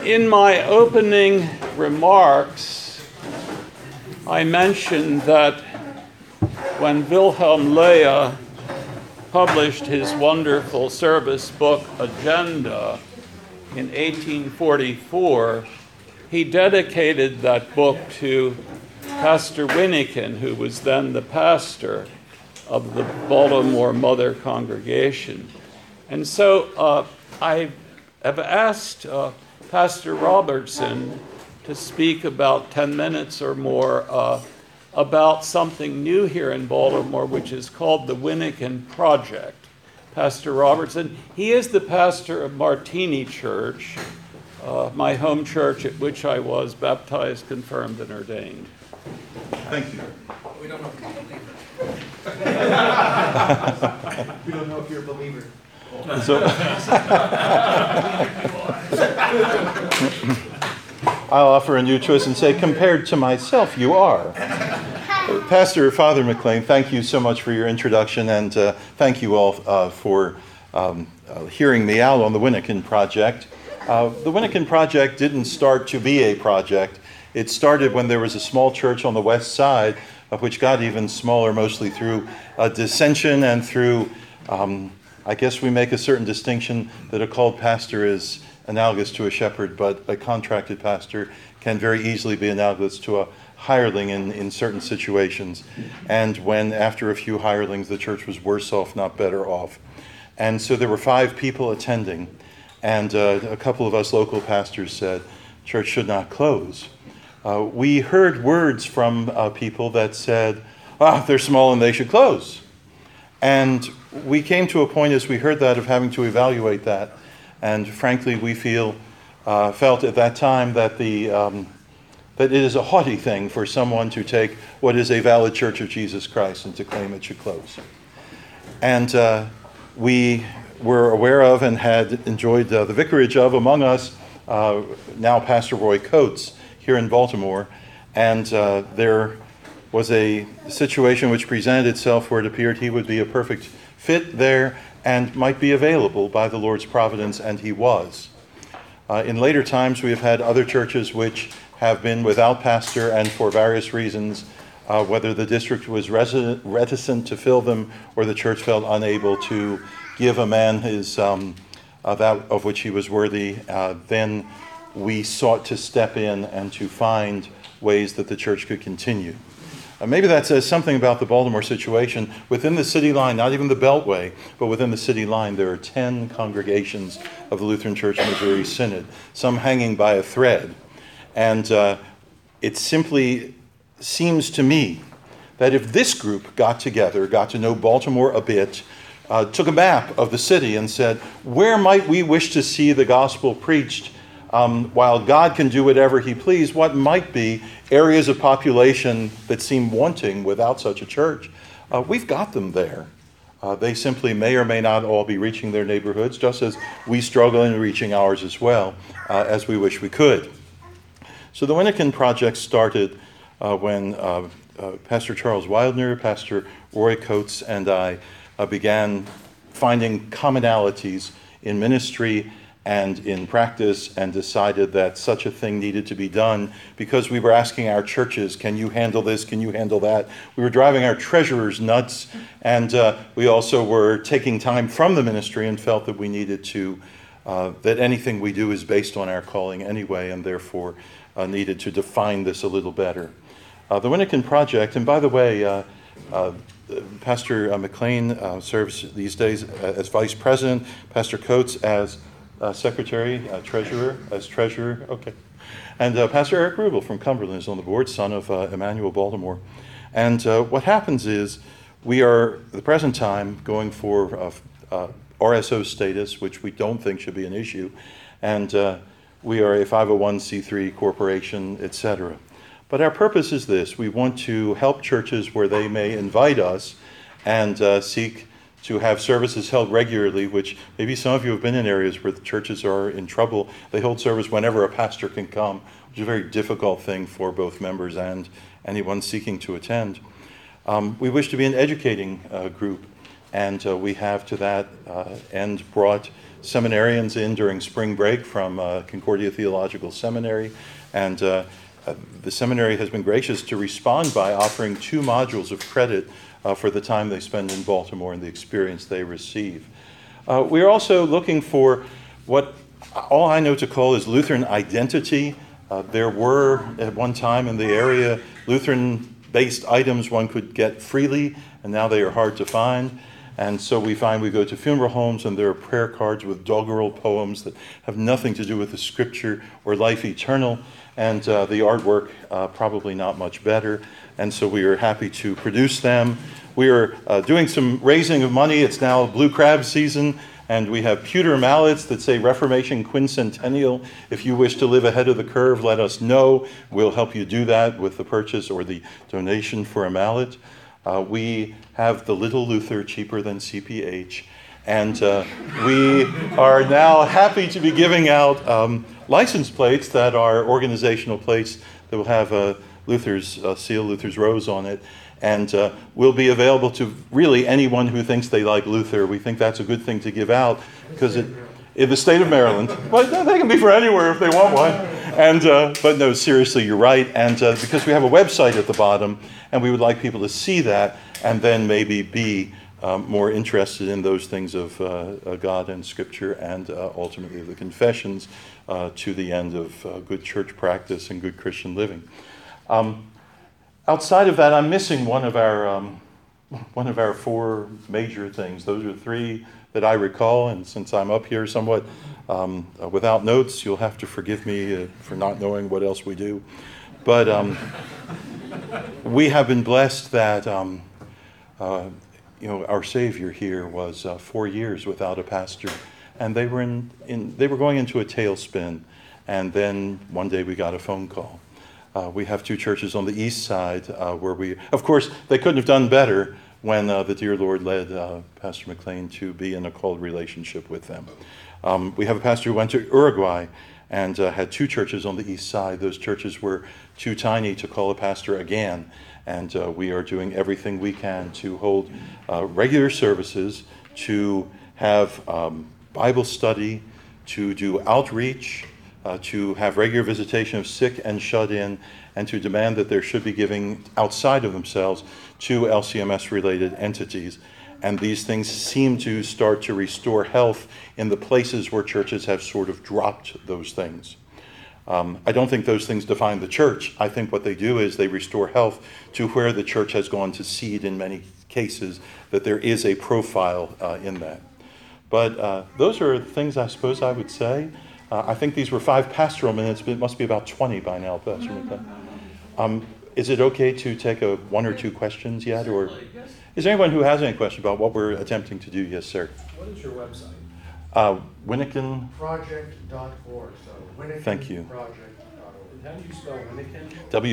In my opening remarks, I mentioned that when Wilhelm Lehe published his wonderful service book, Agenda, in 1844, he dedicated that book to Pastor Wyneken, who was then the pastor of the Baltimore Mother Congregation. And so I have asked Pastor Robertson to speak about 10 minutes or more about something new here in Baltimore, which is called the Wyneken Project. Pastor Robertson, he is the pastor of Martini Church, my home church at which I was baptized, confirmed, and ordained. Thank you. We don't know if you're a believer. We don't know if you're a believer. I'll offer a new choice and say, compared to myself, you are. Pastor Father McLean, thank you so much for your introduction, and thank you all for hearing me out on the Wyneken Project. The Wyneken Project didn't start to be a project. It started when there was a small church on the west side, of which got even smaller, mostly through dissension and through, I guess we make a certain distinction that a called pastor is analogous to a shepherd, but a contracted pastor can very easily be analogous to a hireling in certain situations. And when, after a few hirelings, the church was worse off, not better off. And so there were 5 people attending, and a couple of us local pastors said, church should not close. We heard words from people that said, they're small and they should close. And we came to a point as we heard that of having to evaluate that. And frankly, we felt at that time that that it is a haughty thing for someone to take what is a valid Church of Jesus Christ and to claim it should close. And we were aware of and had enjoyed the vicarage of, among us, now Pastor Roy Coates here in Baltimore. And there was a situation which presented itself where it appeared he would be a perfect fit there and might be available by the Lord's providence, and he was. In later times, we have had other churches which have been without pastor, and for various reasons, whether the district was reticent to fill them or the church felt unable to give a man his that of which he was worthy, then we sought to step in and to find ways that the church could continue. Maybe that says something about the Baltimore situation. Within the city line, not even the Beltway, but within the city line, there are 10 congregations of the Lutheran Church Missouri Synod, some hanging by a thread. And it simply seems to me that if this group got together, got to know Baltimore a bit, took a map of the city and said, where might we wish to see the gospel preached? While God can do whatever he please, what might be areas of population that seem wanting without such a church? We've got them there. They simply may or may not all be reaching their neighborhoods, just as we struggle in reaching ours as well, as we wish we could. So the Wyneken Project started when Pastor Charles Wildner, Pastor Roy Coates, and I began finding commonalities in ministry and in practice, and decided that such a thing needed to be done because we were asking our churches, can you handle this, can you handle that? We were driving our treasurers nuts, and we also were taking time from the ministry and felt that we needed to, that anything we do is based on our calling anyway, and therefore needed to define this a little better. The Wyneken Project, and by the way, Pastor McLean serves these days as vice president, Pastor Coates as secretary, treasurer, okay. And Pastor Eric Rubel from Cumberland is on the board, son of Emmanuel Baltimore. And what happens is we are, at the present time, going for RSO status, which we don't think should be an issue, and we are a 501c3 corporation, etc. But our purpose is this. We want to help churches where they may invite us and seek to have services held regularly, which maybe some of you have been in areas where the churches are in trouble. They hold service whenever a pastor can come, which is a very difficult thing for both members and anyone seeking to attend. We wish to be an educating group, and we have to that end brought seminarians in during spring break from Concordia Theological Seminary, and the seminary has been gracious to respond by offering 2 modules of credit for the time they spend in Baltimore and the experience they receive. We are also looking for what all I know to call is Lutheran identity. There were at one time in the area Lutheran-based items one could get freely, and now they are hard to find. And so we find we go to funeral homes and there are prayer cards with doggerel poems that have nothing to do with the scripture or life eternal, and the artwork probably not much better. And so we are happy to produce them. We are doing some raising of money. It's now blue crab season, and we have pewter mallets that say Reformation Quincentennial. If you wish to live ahead of the curve, let us know. We'll help you do that with the purchase or the donation for a mallet. We have the Little Luther, cheaper than CPH, and we are now happy to be giving out license plates that are organizational plates that will have Luther's seal, Luther's rose on it, and will be available to really anyone who thinks they like Luther. We think that's a good thing to give out because in the state of Maryland, well, they can be for anywhere if they want one. And but no, seriously, you're right. And because we have a website at the bottom, and we would like people to see that, and then maybe be more interested in those things of God and Scripture, and ultimately the confessions to the end of good church practice and good Christian living. Outside of that, I'm missing one of our 4 major things. Those are 3 that I recall, and since I'm up here somewhat without notes, you'll have to forgive me for not knowing what else we do. But we have been blessed that our Savior here was 4 years without a pastor, and they were they were going into a tailspin, and then one day we got a phone call. We have 2 churches on the east side where of course, they couldn't have done better when the dear Lord led Pastor McLean to be in a called relationship with them. We have a pastor who went to Uruguay and had 2 churches on the east side. Those churches were too tiny to call a pastor again, and we are doing everything we can to hold regular services, to have Bible study, to do outreach, to have regular visitation of sick and shut in, and to demand that there should be giving outside of themselves to LCMS-related entities. And these things seem to start to restore health in the places where churches have sort of dropped those things. I don't think those things define the church. I think what they do is they restore health to where the church has gone to seed in many cases, that there is a profile in that. But those are things I suppose I would say. I think these were 5 pastoral minutes, but it must be about 20 by now, Pastor McLean. Is it okay to take 1 or 2 questions yet? Or is there anyone who has any question about what we're attempting to do? Yes, sir. What is your website? Winnikin. Project.org. So Winnikin Thank you. Project.org. How do you spell Winnikin?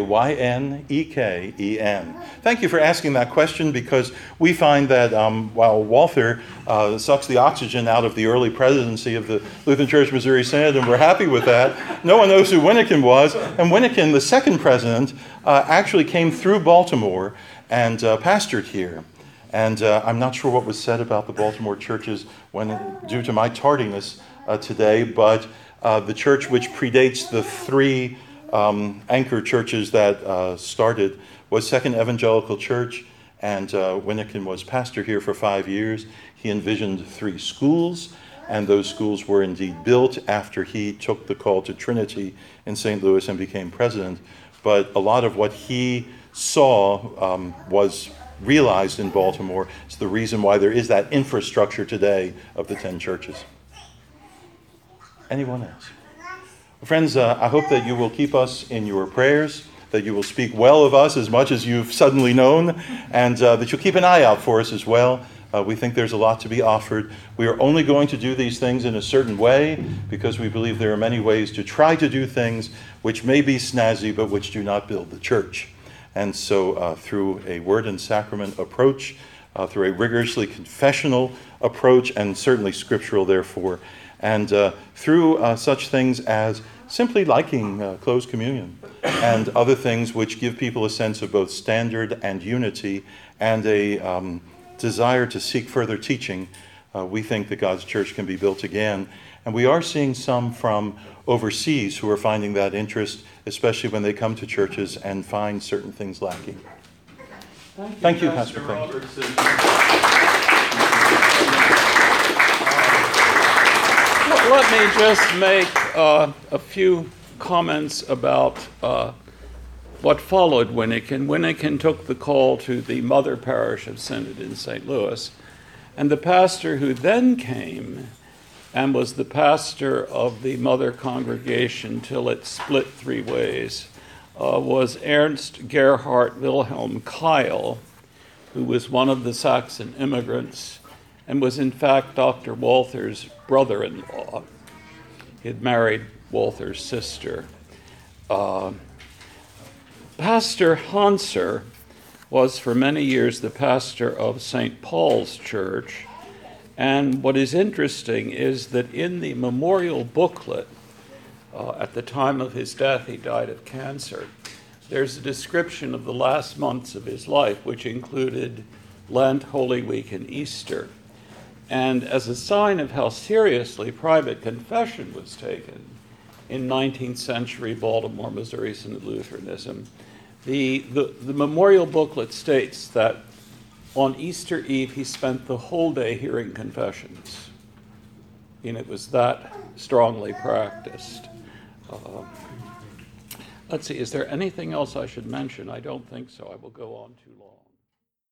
Wynneken. Thank you for asking that question, because we find that while Walther sucks the oxygen out of the early presidency of the Lutheran Church Missouri Synod, and we're happy with that, no one knows who Winnikin was. And Winnikin, the second president, actually came through Baltimore and pastored here. And I'm not sure what was said about the Baltimore churches due to my tardiness today, but the church which predates the 3 anchor churches that started was Second Evangelical Church, and Winnikin was pastor here for 5 years. He envisioned 3 schools, and those schools were indeed built after he took the call to Trinity in St. Louis and became president. But a lot of what he saw was realized in Baltimore. It's the reason why there is that infrastructure today of the 10 churches. Anyone else? Friends, I hope that you will keep us in your prayers, that you will speak well of us as much as you've suddenly known, and that you'll keep an eye out for us as well. We think there's a lot to be offered. We are only going to do these things in a certain way because we believe there are many ways to try to do things which may be snazzy but which do not build the church. And so through a word and sacrament approach, through a rigorously confessional approach, and certainly scriptural therefore, and through such things as simply liking closed communion and other things which give people a sense of both standard and unity, and a desire to seek further teaching, we think that God's church can be built again. And we are seeing some from overseas who are finding that interest, especially when they come to churches and find certain things lacking. Thank you, Pastor McLean. Robertson. Let me just make a few comments about what followed Winnikin. Winnikin took the call to the mother parish of Synod in St. Louis, and the pastor who then came and was the pastor of the mother congregation till it split three ways was Ernst Gerhard Wilhelm Keil, who was one of the Saxon immigrants and was in fact Dr. Walther's brother-in-law. He had married Walther's sister. Pastor Hanser was for many years the pastor of St. Paul's Church, and what is interesting is that in the memorial booklet, at the time of his death, he died of cancer, there's a description of the last months of his life, which included Lent, Holy Week, and Easter. And as a sign of how seriously private confession was taken in 19th century Baltimore, Missouri Synod Lutheranism, the memorial booklet states that on Easter Eve he spent the whole day hearing confessions. And it was that strongly practiced. Let's see, is there anything else I should mention? I don't think so. I will go on too long.